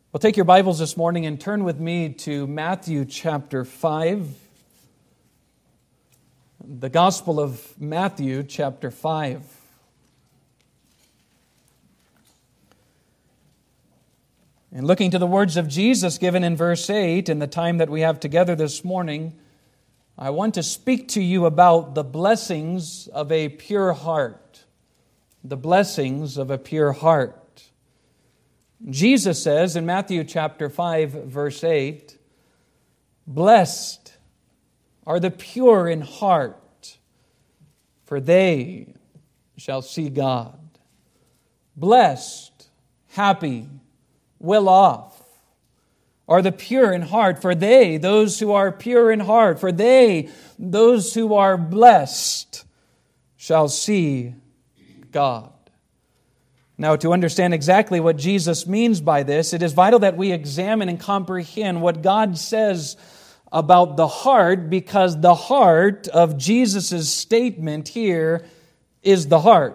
Well, take your Bibles this morning and turn with me to Matthew chapter 5. The Gospel of Matthew chapter 5. And looking to the words of Jesus given in verse 8 in the time that we have together this morning, I want to speak to you about the blessings of a pure heart. The blessings of a pure heart. Jesus says in Matthew chapter 5, verse 8, "Blessed are the pure in heart, for they shall see God." Blessed, happy, well off are the pure in heart, for they, those who are pure in heart, for they, those who are blessed, shall see God. Now, to understand exactly what Jesus means by this, it is vital that we examine and comprehend what God says about the heart, because the heart of Jesus' statement here is the heart.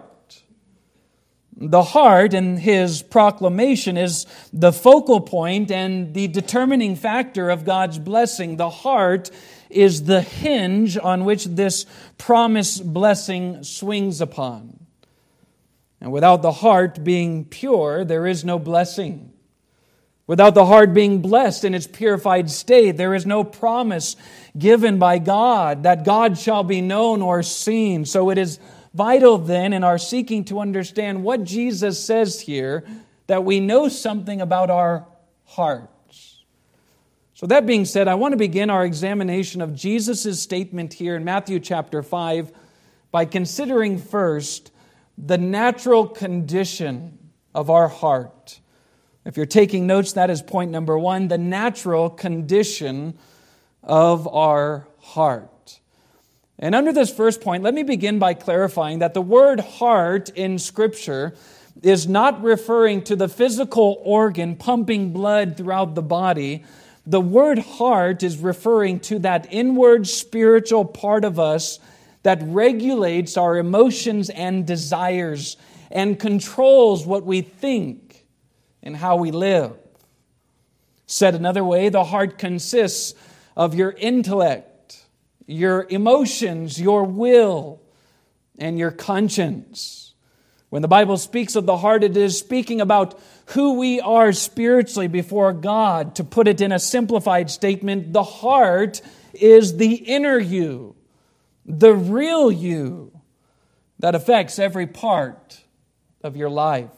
The heart in His proclamation is the focal point and the determining factor of God's blessing. The heart is the hinge on which this promised blessing swings upon. And without the heart being pure, there is no blessing. Without the heart being blessed in its purified state, there is no promise given by God that God shall be known or seen. So it is vital then in our seeking to understand what Jesus says here that we know something about our hearts. So that being said, I want to begin our examination of Jesus' statement here in Matthew chapter 5 by considering first the natural condition of our heart. If you're taking notes, that is point number one, the natural condition of our heart. And under this first point, let me begin by clarifying that the word heart in Scripture is not referring to the physical organ pumping blood throughout the body. The word heart is referring to that inward spiritual part of us that regulates our emotions and desires and controls what we think and how we live. Said another way, the heart consists of your intellect, your emotions, your will, and your conscience. When the Bible speaks of the heart, it is speaking about who we are spiritually before God. To put it in a simplified statement, the heart is the inner you, the real you that affects every part of your life.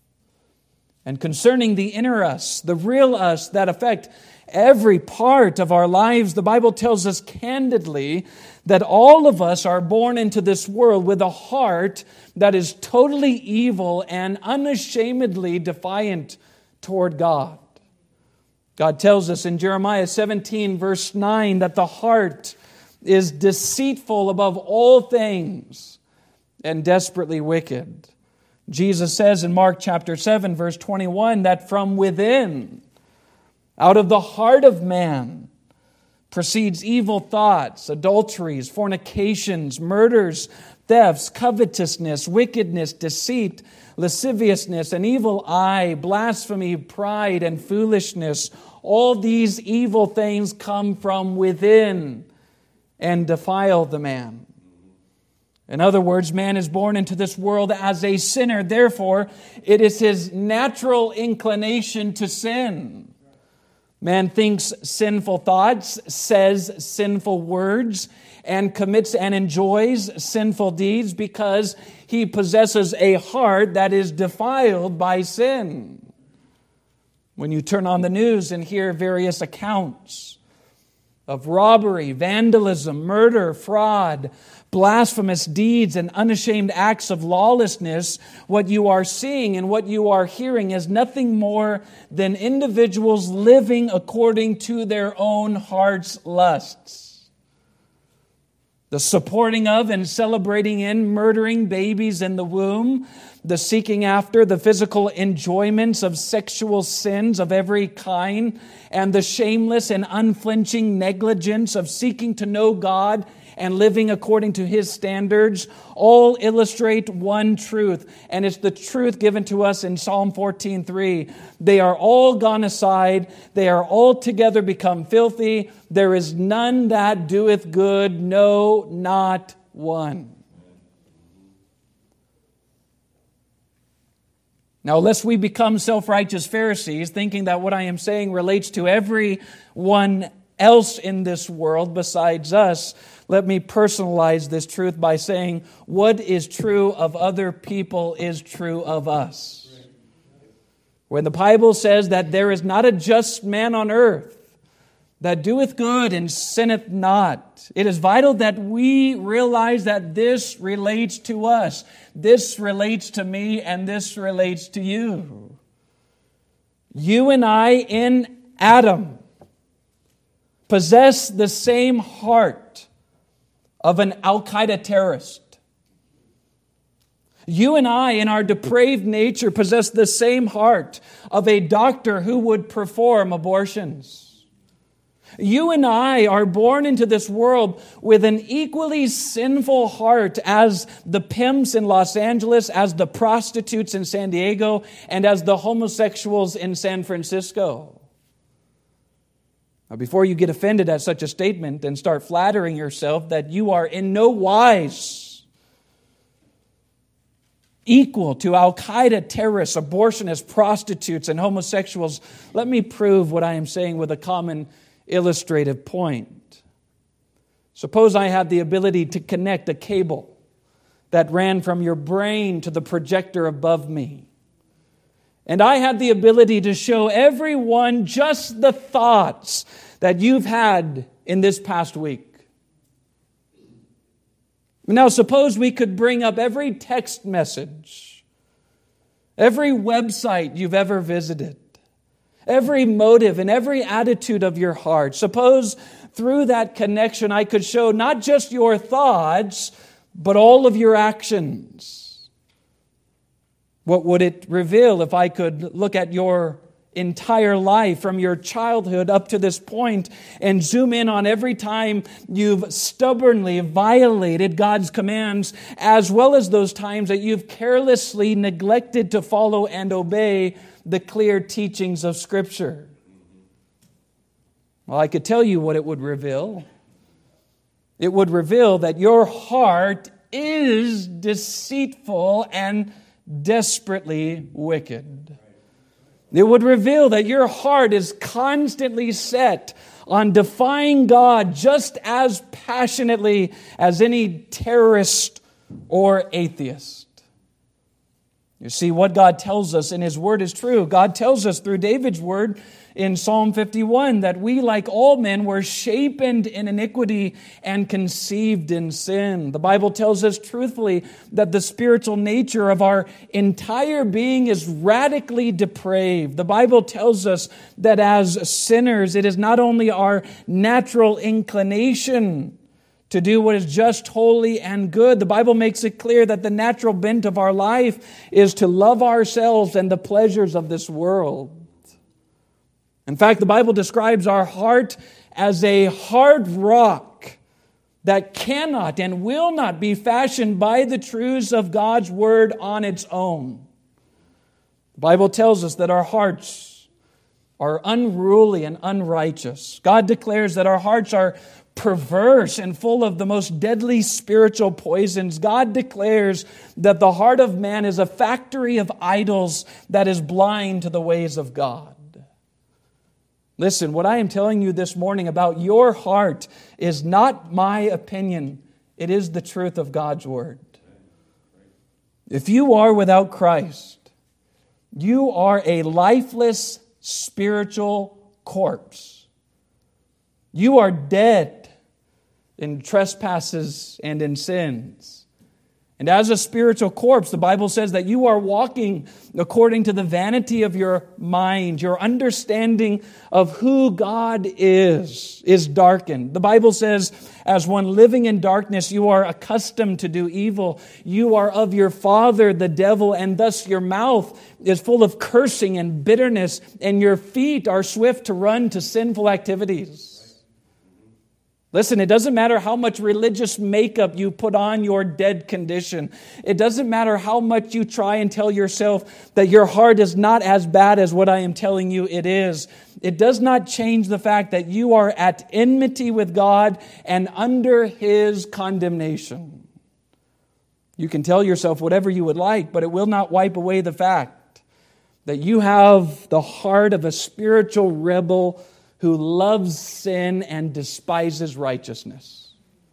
And concerning the inner us, the real us that affect every part of our lives, the Bible tells us candidly that all of us are born into this world with a heart that is totally evil and unashamedly defiant toward God. God tells us in Jeremiah 17, verse 9, that the heart is deceitful above all things and desperately wicked. Jesus says in Mark chapter 7, verse 21, that from within, out of the heart of man, proceeds evil thoughts, adulteries, fornications, murders, thefts, covetousness, wickedness, deceit, lasciviousness, an evil eye, blasphemy, pride, and foolishness. All these evil things come from within and defile the man. In other words, man is born into this world as a sinner. Therefore, it is his natural inclination to sin. Man thinks sinful thoughts, says sinful words, and commits and enjoys sinful deeds because he possesses a heart that is defiled by sin. When you turn on the news and hear various accounts of robbery, vandalism, murder, fraud, blasphemous deeds, and unashamed acts of lawlessness, what you are seeing and what you are hearing is nothing more than individuals living according to their own heart's lusts. The supporting of and celebrating in murdering babies in the womb, the seeking after the physical enjoyments of sexual sins of every kind, and the shameless and unflinching negligence of seeking to know God and living according to His standards, all illustrate one truth, and it's the truth given to us in Psalm 14:3. They are all gone aside, they are altogether become filthy, there is none that doeth good, no, not one. Now, lest we become self-righteous Pharisees, thinking that what I am saying relates to everyone else in this world besides us, let me personalize this truth by saying what is true of other people is true of us. When the Bible says that there is not a just man on earth that doeth good and sinneth not, it is vital that we realize that this relates to us. This relates to me, and this relates to you. You and I in Adam possess the same heart of an Al-Qaeda terrorist. You and I, in our depraved nature, possess the same heart of a doctor who would perform abortions. You and I are born into this world with an equally sinful heart as the pimps in Los Angeles, as the prostitutes in San Diego, and as the homosexuals in San Francisco. Now, before you get offended at such a statement and start flattering yourself that you are in no wise equal to Al-Qaeda terrorists, abortionists, prostitutes, and homosexuals, let me prove what I am saying with a common illustrative point. Suppose I had the ability to connect a cable that ran from your brain to the projector above me. And I had the ability to show everyone just the thoughts that you've had in this past week. Now, suppose we could bring up every text message, every website you've ever visited, every motive and every attitude of your heart. Suppose through that connection I could show not just your thoughts, but all of your actions. What would it reveal if I could look at your entire life from your childhood up to this point and zoom in on every time you've stubbornly violated God's commands, as well as those times that you've carelessly neglected to follow and obey the clear teachings of Scripture? Well, I could tell you what it would reveal. It would reveal that your heart is deceitful and desperately wicked. It would reveal that your heart is constantly set on defying God just as passionately as any terrorist or atheist. You see, what God tells us in His Word is true. God tells us through David's word in Psalm 51 that we, like all men, were shapened in iniquity and conceived in sin. The Bible tells us truthfully that the spiritual nature of our entire being is radically depraved. The Bible tells us that as sinners, it is not only our natural inclination to do what is just, holy, and good. The Bible makes it clear that the natural bent of our life is to love ourselves and the pleasures of this world. In fact, the Bible describes our heart as a hard rock that cannot and will not be fashioned by the truths of God's Word on its own. The Bible tells us that our hearts are unruly and unrighteous. God declares that our hearts are perverse and full of the most deadly spiritual poisons. God declares that the heart of man is a factory of idols that is blind to the ways of God. Listen, what I am telling you this morning about your heart is not my opinion. It is the truth of God's Word. If you are without Christ, you are a lifeless spiritual corpse. You are dead in trespasses and in sins. And as a spiritual corpse, the Bible says that you are walking according to the vanity of your mind. Your understanding of who God is darkened. The Bible says, as one living in darkness, you are accustomed to do evil. You are of your father, the devil, and thus your mouth is full of cursing and bitterness, and your feet are swift to run to sinful activities. Listen, it doesn't matter how much religious makeup you put on your dead condition. It doesn't matter how much you try and tell yourself that your heart is not as bad as what I am telling you it is. It does not change the fact that you are at enmity with God and under His condemnation. You can tell yourself whatever you would like, but it will not wipe away the fact that you have the heart of a spiritual rebel who loves sin and despises righteousness.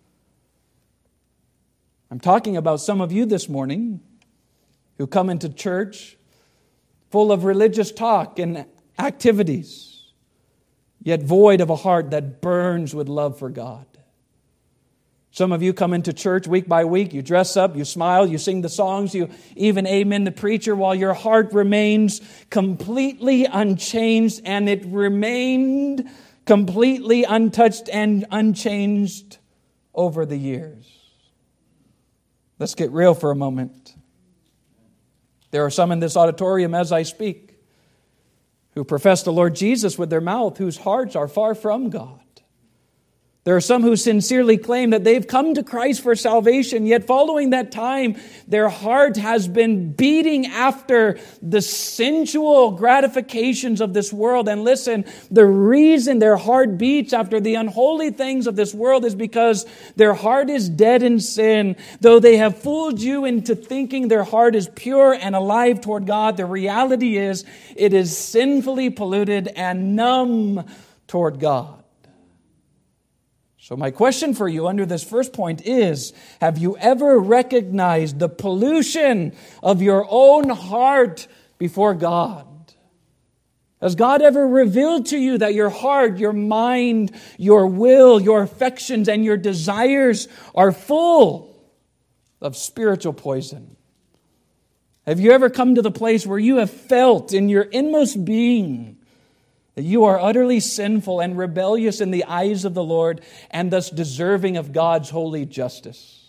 I'm talking about some of you this morning who come into church full of religious talk and activities, yet void of a heart that burns with love for God. Some of you come into church week by week, you dress up, you smile, you sing the songs, you even amen the preacher, while your heart remains completely unchanged, and it remained completely untouched and unchanged over the years. Let's get real for a moment. There are some in this auditorium as I speak who profess the Lord Jesus with their mouth, whose hearts are far from God. There are some who sincerely claim that they've come to Christ for salvation, yet following that time, their heart has been beating after the sensual gratifications of this world. And listen, the reason their heart beats after the unholy things of this world is because their heart is dead in sin. Though they have fooled you into thinking their heart is pure and alive toward God, the reality is it is sinfully polluted and numb toward God. So my question for you under this first point is, have you ever recognized the pollution of your own heart before God? Has God ever revealed to you that your heart, your mind, your will, your affections, and your desires are full of spiritual poison? Have you ever come to the place where you have felt in your inmost being that you are utterly sinful and rebellious in the eyes of the Lord and thus deserving of God's holy justice?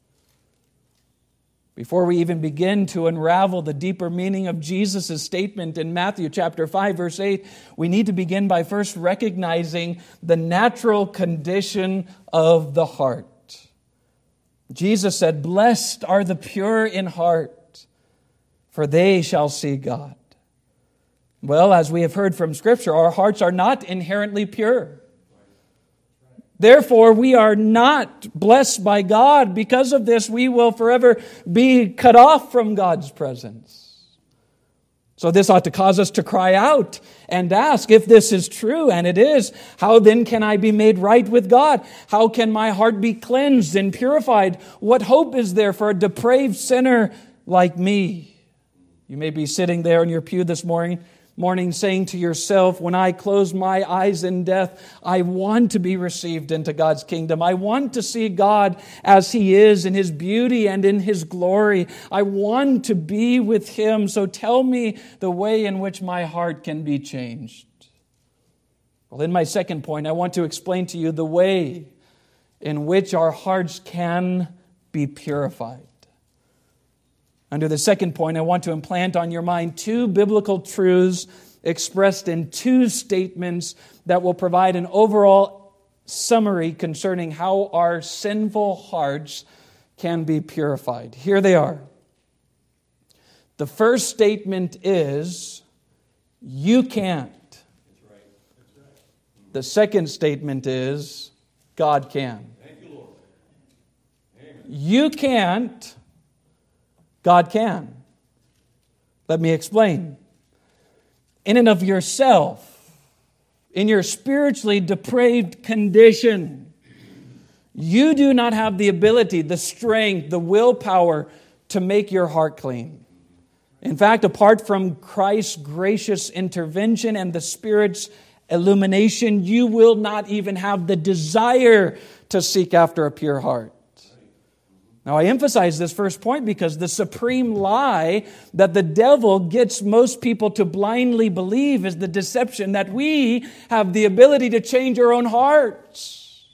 Before we even begin to unravel the deeper meaning of Jesus' statement in Matthew chapter 5, verse 8, we need to begin by first recognizing the natural condition of the heart. Jesus said, "Blessed are the pure in heart, for they shall see God." Well, as we have heard from Scripture, our hearts are not inherently pure. Therefore, we are not blessed by God. Because of this, we will forever be cut off from God's presence. So this ought to cause us to cry out and ask, if this is true, and it is, how then can I be made right with God? How can my heart be cleansed and purified? What hope is there for a depraved sinner like me? You may be sitting there in your pew this morning saying to yourself, when I close my eyes in death, I want to be received into God's kingdom. I want to see God as He is in His beauty and in His glory. I want to be with Him. So tell me the way in which my heart can be changed. Well, in my second point, I want to explain to you the way in which our hearts can be purified. Under the second point, I want to implant on your mind two biblical truths expressed in two statements that will provide an overall summary concerning how our sinful hearts can be purified. Here they are. The first statement is, you can't. The second statement is, God can. You can't. God can. Let me explain. In and of yourself, in your spiritually depraved condition, you do not have the ability, the strength, the willpower to make your heart clean. In fact, apart from Christ's gracious intervention and the Spirit's illumination, you will not even have the desire to seek after a pure heart. Now, I emphasize this first point because the supreme lie that the devil gets most people to blindly believe is the deception that we have the ability to change our own hearts.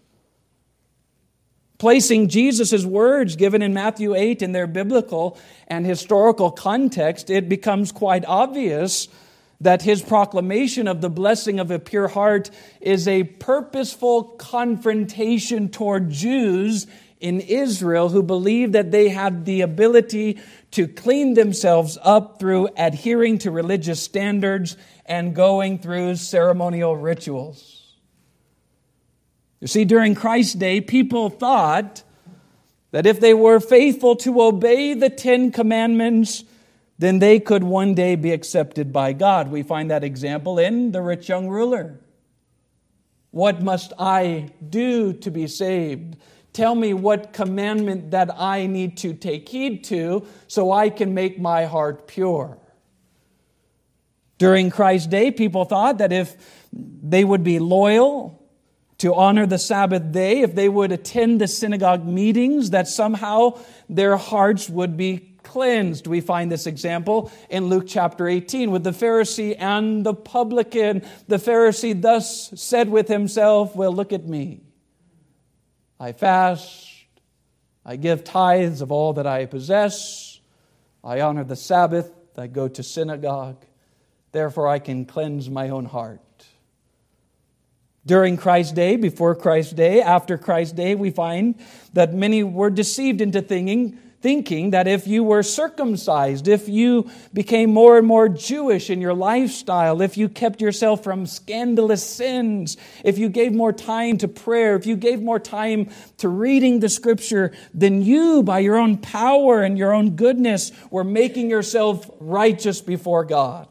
Placing Jesus' words given in Matthew 8 in their biblical and historical context, it becomes quite obvious that his proclamation of the blessing of a pure heart is a purposeful confrontation toward Jews in Israel who believed that they had the ability to clean themselves up through adhering to religious standards and going through ceremonial rituals. You see, during Christ's day, people thought that if they were faithful to obey the 10 Commandments, then they could one day be accepted by God. We find that example in the rich young ruler. What must I do to be saved? Tell me what commandment that I need to take heed to so I can make my heart pure. During Christ's day, people thought that if they would be loyal to honor the Sabbath day, if they would attend the synagogue meetings, that somehow their hearts would be cleansed. We find this example in Luke chapter 18 with the Pharisee and the publican. The Pharisee thus said with himself, well, look at me. I fast, I give tithes of all that I possess, I honor the Sabbath, I go to synagogue, therefore I can cleanse my own heart. During Christ's day, before Christ's day, after Christ's day, we find that many were deceived into thinking that if you were circumcised, if you became more and more Jewish in your lifestyle, if you kept yourself from scandalous sins, if you gave more time to prayer, if you gave more time to reading the Scripture, then you, by your own power and your own goodness, were making yourself righteous before God.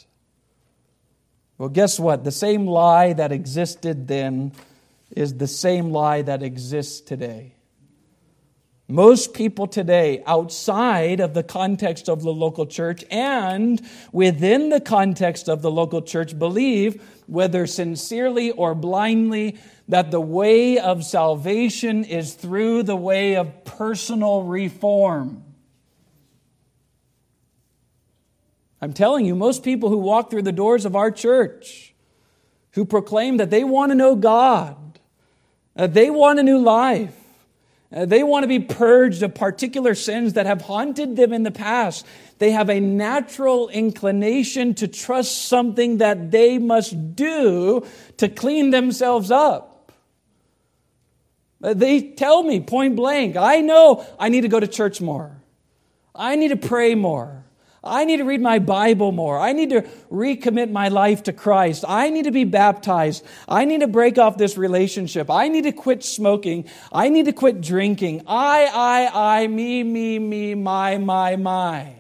Well, guess what? The same lie that existed then is the same lie that exists today. Most people today, outside of the context of the local church and within the context of the local church, believe, whether sincerely or blindly, that the way of salvation is through the way of personal reform. I'm telling you, most people who walk through the doors of our church, who proclaim that they want to know God, they want a new life, they want to be purged of particular sins that have haunted them in the past. They have a natural inclination to trust something that they must do to clean themselves up. They tell me point blank, I know I need to go to church more. I need to pray more. I need to read my Bible more. I need to recommit my life to Christ. I need to be baptized. I need to break off this relationship. I need to quit smoking. I need to quit drinking. I, me, my.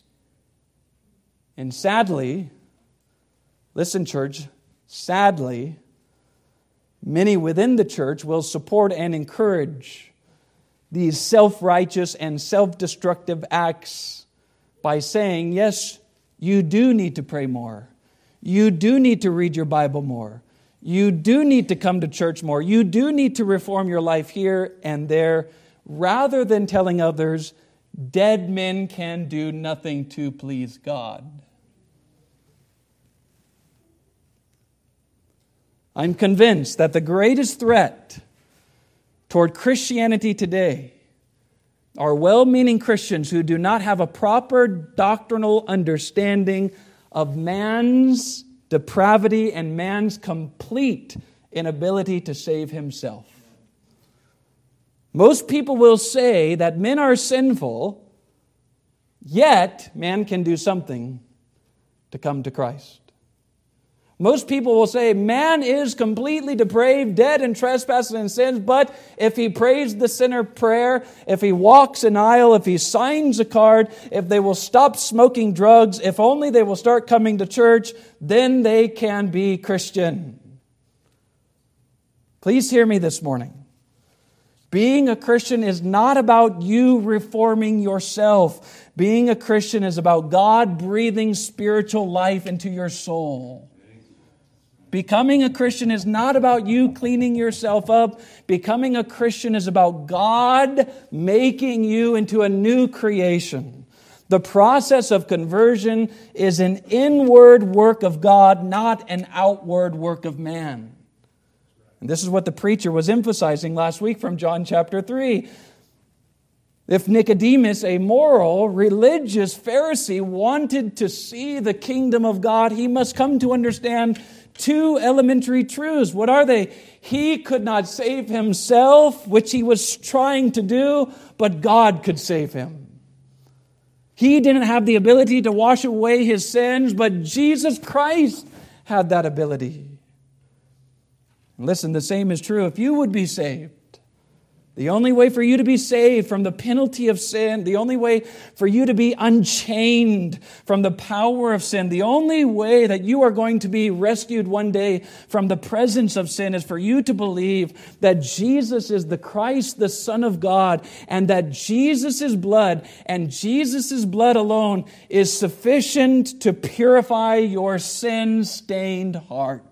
And sadly, listen, church, sadly, many within the church will support and encourage these self-righteous and self-destructive acts by saying, yes, you do need to pray more. You do need to read your Bible more. You do need to come to church more. You do need to reform your life here and there, rather than telling others, dead men can do nothing to please God. I'm convinced that the greatest threat toward Christianity today are well-meaning Christians who do not have a proper doctrinal understanding of man's depravity and man's complete inability to save himself. Most people will say that men are sinful, yet man can do something to come to Christ. Most people will say, man is completely depraved, dead in trespasses and sins, but if he prays the sinner prayer, if he walks an aisle, if he signs a card, if they will stop smoking drugs, if only they will start coming to church, then they can be Christian. Please hear me this morning. Being a Christian is not about you reforming yourself. Being a Christian is about God breathing spiritual life into your soul. Becoming a Christian is not about you cleaning yourself up. Becoming a Christian is about God making you into a new creation. The process of conversion is an inward work of God, not an outward work of man. And this is what the preacher was emphasizing last week from John chapter 3. If Nicodemus, a moral, religious Pharisee, wanted to see the kingdom of God, he must come to understand two elementary truths. What are they? He could not save himself, which he was trying to do, but God could save him. He didn't have the ability to wash away his sins, but Jesus Christ had that ability. And listen, the same is true if you would be saved. The only way for you to be saved from the penalty of sin, the only way for you to be unchained from the power of sin, the only way that you are going to be rescued one day from the presence of sin is for you to believe that Jesus is the Christ, the Son of God, and that Jesus' blood and Jesus' blood alone is sufficient to purify your sin-stained heart.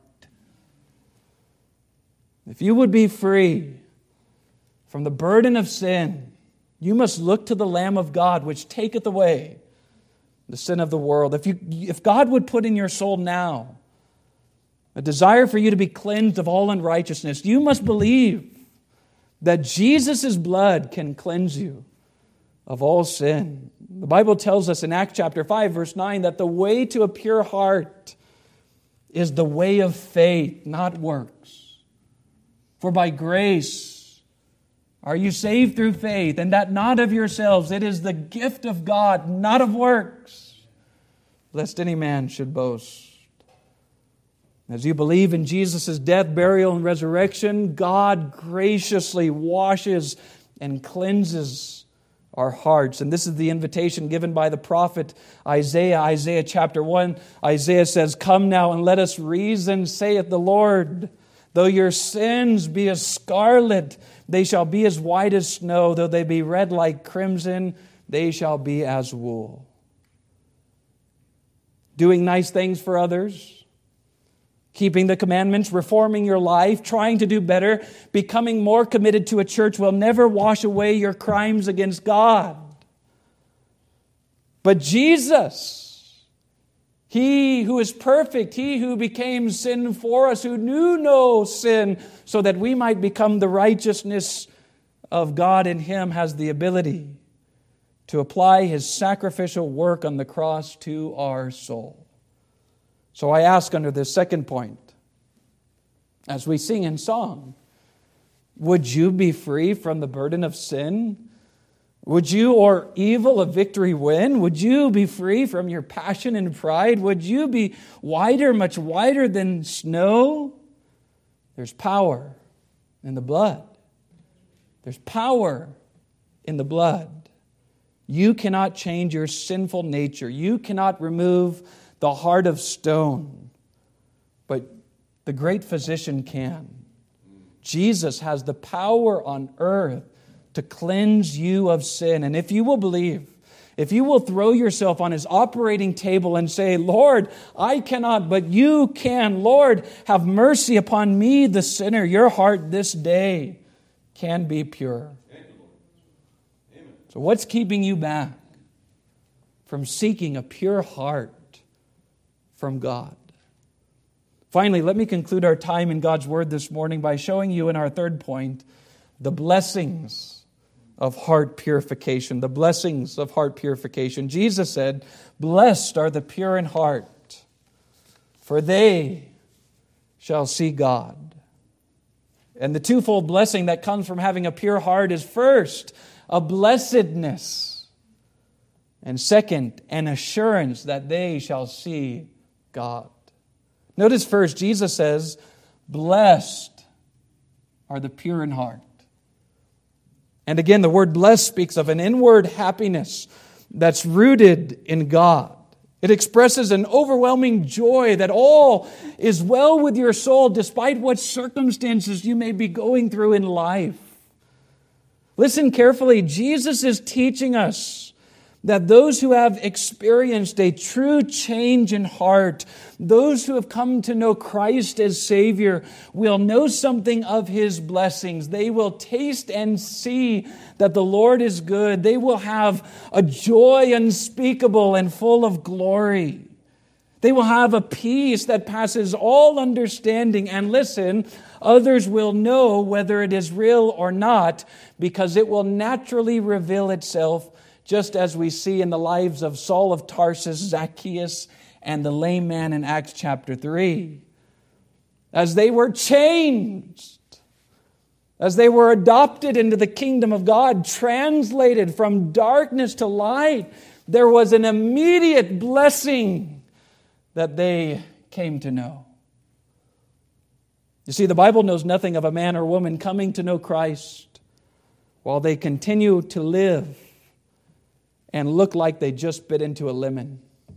If you would be free from the burden of sin, you must look to the Lamb of God, which taketh away the sin of the world. If God would put in your soul now a desire for you to be cleansed of all unrighteousness, you must believe that Jesus' blood can cleanse you of all sin. The Bible tells us in Acts chapter 5, verse 9, that the way to a pure heart is the way of faith, not works. For by grace are you saved through faith, and that not of yourselves? It is the gift of God, not of works, lest any man should boast. As you believe in Jesus' death, burial, and resurrection, God graciously washes and cleanses our hearts. And this is the invitation given by the prophet Isaiah. Isaiah chapter 1, Isaiah says, "Come now and let us reason, saith the Lord. Though your sins be as scarlet, they shall be as white as snow. Though they be red like crimson, they shall be as wool." Doing nice things for others, keeping the commandments, reforming your life, trying to do better, becoming more committed to a church will never wash away your crimes against God. But Jesus, He who is perfect, He who became sin for us, who knew no sin, so that we might become the righteousness of God in Him, has the ability to apply His sacrificial work on the cross to our soul. So I ask under this second point, as we sing in song, would you be free from the burden of sin? Would you, or evil, a victory win? Would you be free from your passion and pride? Would you be whiter, much whiter than snow? There's power in the blood. There's power in the blood. You cannot change your sinful nature. You cannot remove the heart of stone. But the great physician can. Jesus has the power on earth to cleanse you of sin. And if you will believe, if you will throw yourself on His operating table and say, "Lord, I cannot, but you can. Lord, have mercy upon me, the sinner," your heart this day can be pure. So what's keeping you back from seeking a pure heart from God? Finally, let me conclude our time in God's Word this morning by showing you in our third point the blessings of heart purification. The blessings of heart purification. Jesus said, "Blessed are the pure in heart, for they shall see God." And the twofold blessing that comes from having a pure heart is first, a blessedness, and second, an assurance that they shall see God. Notice first, Jesus says, "Blessed are the pure in heart." And again, the word blessed speaks of an inward happiness that's rooted in God. It expresses an overwhelming joy that all is well with your soul despite what circumstances you may be going through in life. Listen carefully. Jesus is teaching us that those who have experienced a true change in heart, those who have come to know Christ as Savior, will know something of His blessings. They will taste and see that the Lord is good. They will have a joy unspeakable and full of glory. They will have a peace that passes all understanding. And listen, others will know whether it is real or not, because it will naturally reveal itself, just as we see in the lives of Saul of Tarsus, Zacchaeus, and the lame man in Acts chapter 3. As they were changed, as they were adopted into the kingdom of God, translated from darkness to light, there was an immediate blessing that they came to know. You see, the Bible knows nothing of a man or woman coming to know Christ while they continue to live and look like they just bit into a lemon.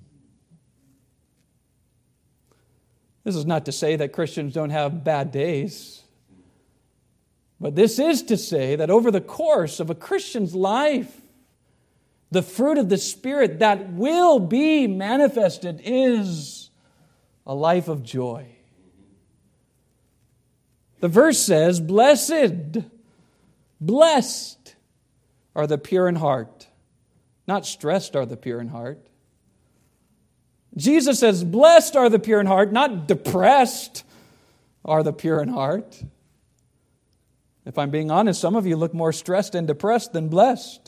This is not to say that Christians don't have bad days. But this is to say that over the course of a Christian's life, the fruit of the Spirit that will be manifested is a life of joy. The verse says, blessed are the pure in heart. Not stressed are the pure in heart. Jesus says, blessed are the pure in heart, not depressed are the pure in heart. If I'm being honest, some of you look more stressed and depressed than blessed.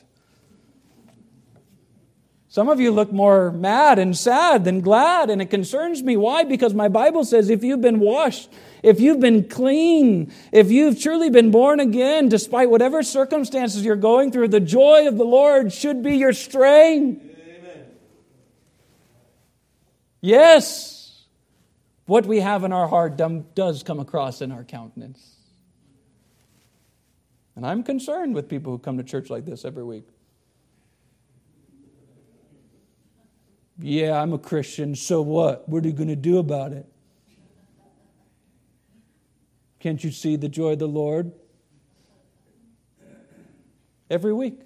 Some of you look more mad and sad than glad, and it concerns me. Why? Because my Bible says if you've been washed, if you've been clean, if you've truly been born again, despite whatever circumstances you're going through, the joy of the Lord should be your strength. Amen. Yes, what we have in our heart does come across in our countenance. And I'm concerned with people who come to church like this every week. Yeah, I'm a Christian, so what? What are you going to do about it? Can't you see the joy of the Lord? Every week.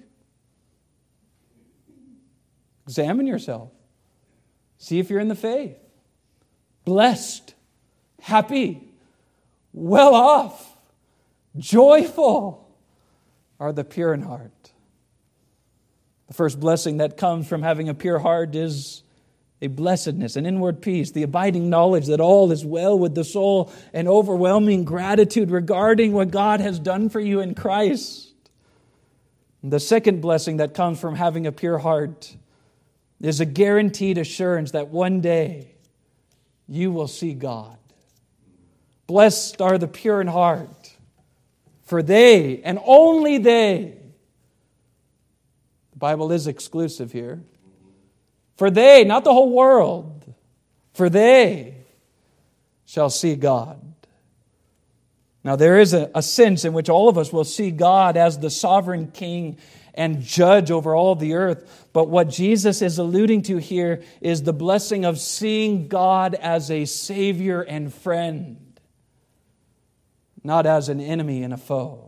Examine yourself. See if you're in the faith. Blessed, happy, well off, joyful are the pure in heart. The first blessing that comes from having a pure heart is a blessedness, an inward peace, the abiding knowledge that all is well with the soul, and overwhelming gratitude regarding what God has done for you in Christ. The second blessing that comes from having a pure heart is a guaranteed assurance that one day you will see God. Blessed are the pure in heart, for they, and only they, the Bible is exclusive here, for they, not the whole world, for they shall see God. Now there is a sense in which all of us will see God as the sovereign King and judge over all the earth. But what Jesus is alluding to here is the blessing of seeing God as a Savior and friend, not as an enemy and a foe.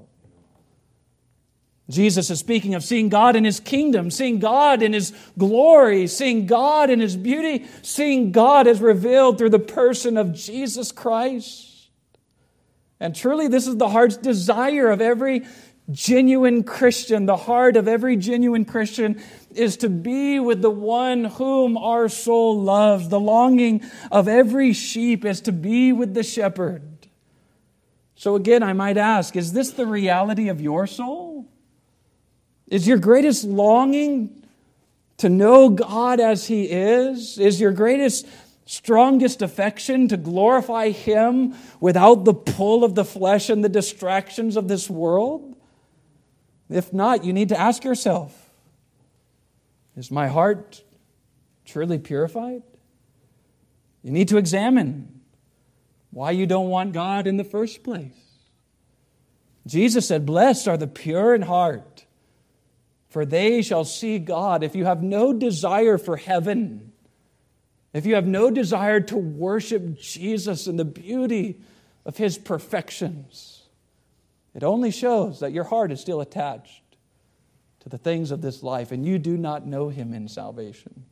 Jesus is speaking of seeing God in His kingdom, seeing God in His glory, seeing God in His beauty, seeing God as revealed through the person of Jesus Christ. And truly, this is the heart's desire of every genuine Christian. The heart of every genuine Christian is to be with the one whom our soul loves. The longing of every sheep is to be with the shepherd. So again, I might ask, is this the reality of your soul? Is your greatest longing to know God as He is? Is your greatest, strongest affection to glorify Him without the pull of the flesh and the distractions of this world? If not, you need to ask yourself, is my heart truly purified? You need to examine why you don't want God in the first place. Jesus said, blessed are the pure in heart, for they shall see God. If you have no desire for heaven, if you have no desire to worship Jesus in the beauty of His perfections, it only shows that your heart is still attached to the things of this life and you do not know Him in salvation.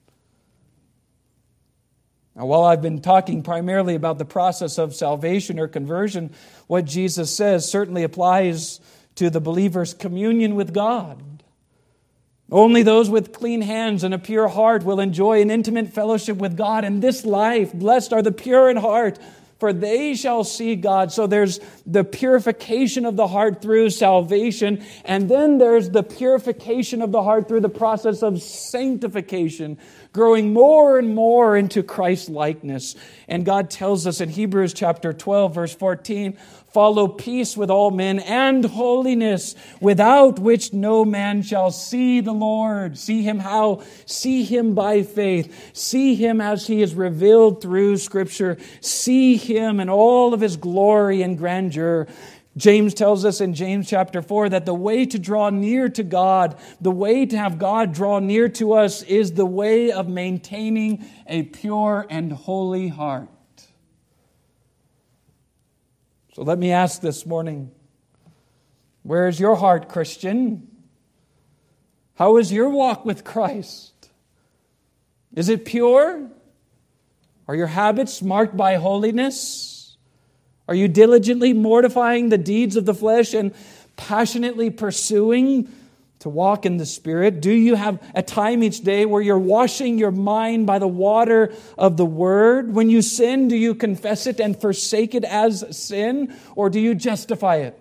Now, while I've been talking primarily about the process of salvation or conversion, what Jesus says certainly applies to the believer's communion with God. Only those with clean hands and a pure heart will enjoy an intimate fellowship with God in this life. Blessed are the pure in heart, for they shall see God. So there's the purification of the heart through salvation, and then there's the purification of the heart through the process of sanctification, growing more and more into Christ-likeness. And God tells us in Hebrews chapter 12, verse 14, follow peace with all men and holiness, without which no man shall see the Lord. See Him how? See Him by faith. See Him as He is revealed through Scripture. See Him in all of His glory and grandeur. James tells us in James chapter 4 that the way to draw near to God, the way to have God draw near to us, is the way of maintaining a pure and holy heart. So let me ask this morning, where is your heart, Christian? How is your walk with Christ? Is it pure? Are your habits marked by holiness? Are you diligently mortifying the deeds of the flesh and passionately pursuing to walk in the Spirit? Do you have a time each day where you're washing your mind by the water of the Word? When you sin, do you confess it and forsake it as sin, or do you justify it?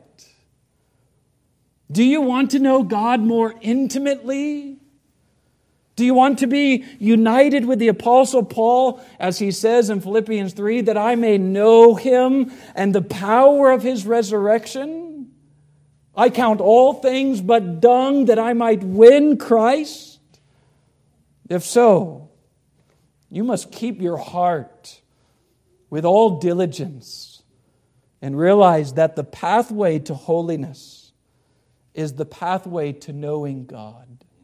Do you want to know God more intimately? Do you want to be united with the Apostle Paul, as he says in Philippians 3, that I may know Him and the power of His resurrection? I count all things but dung that I might win Christ. If so, you must keep your heart with all diligence and realize that the pathway to holiness is the pathway to knowing God.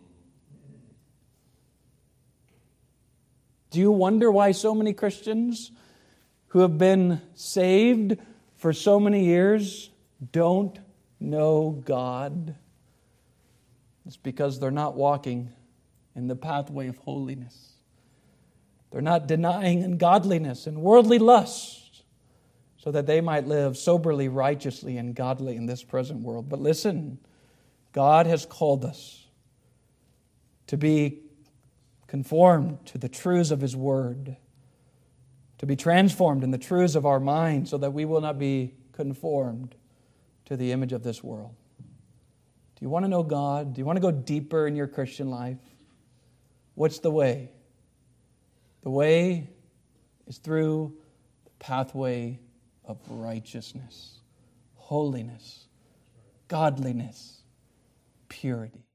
Do you wonder why so many Christians who have been saved for so many years don't know God? It's because they're not walking in the pathway of holiness. They're not denying ungodliness and worldly lust so that they might live soberly, righteously, and godly in this present world. But listen, God has called us to be conformed to the truths of His Word, to be transformed in the truths of our mind so that we will not be conformed to the image of this world. Do you want to know God? Do you want to go deeper in your Christian life? What's the way? The way is through the pathway of righteousness, holiness, godliness, purity.